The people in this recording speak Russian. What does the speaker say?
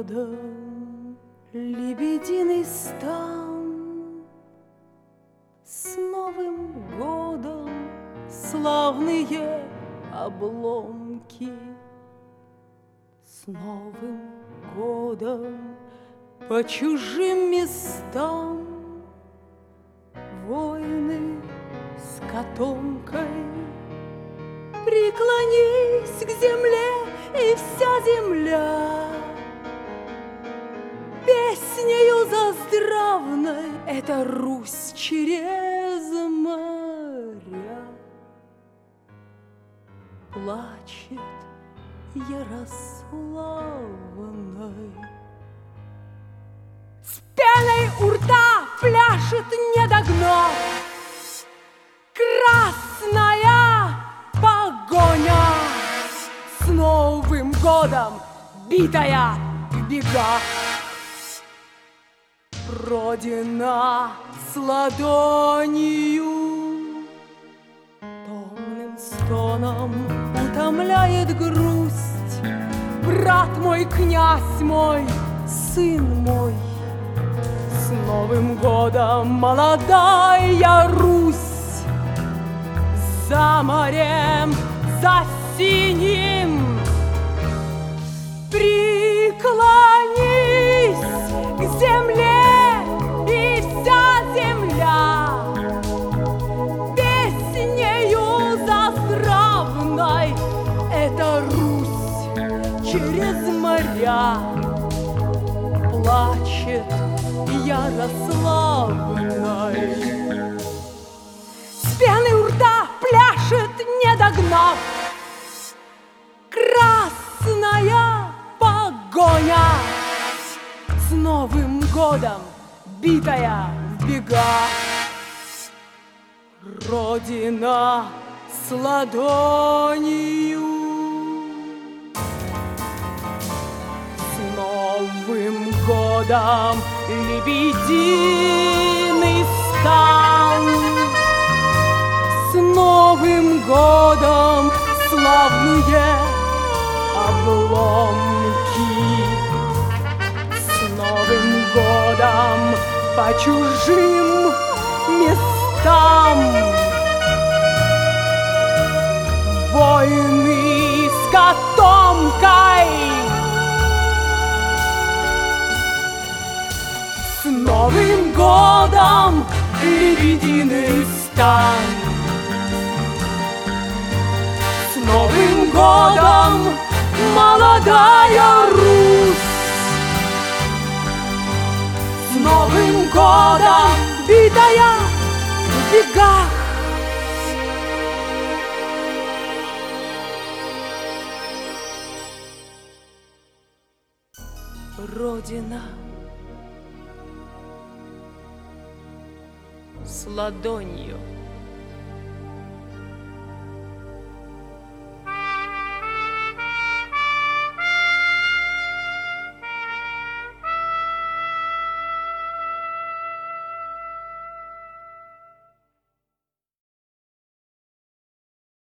годом лебединый стан, с Новым годом славные обломки, с Новым годом по чужим местам войны с котомкой. Преклонись к земле, и вся земля песнею заздравной — это Русь через моря. Плачет Ярославной, с пеной у рта пляшет, не догнав, красная погоня, с Новым годом битая в бегах. Родина с ладонью томным стоном утомляет грусть. Брат мой, князь мой, сын мой, с Новым годом, молодая Русь! За морем, за синим преклонись к земле, и вся земля песнею заздравной — это Русь через моря. Плачет Ярославной, с пеной у рта пляшет, не догнав, красная погоня, с Новым годом битая в бегах. Родина с ладонью, с Новым годом лебединый стан, с Новым годом славные обломки, с Новым годом по чужим местам войны с котомкой. С Новым годом лебединый стан, с Новым годом молодая Русь, с Новым годом битая в бегах. Родина с ладонью.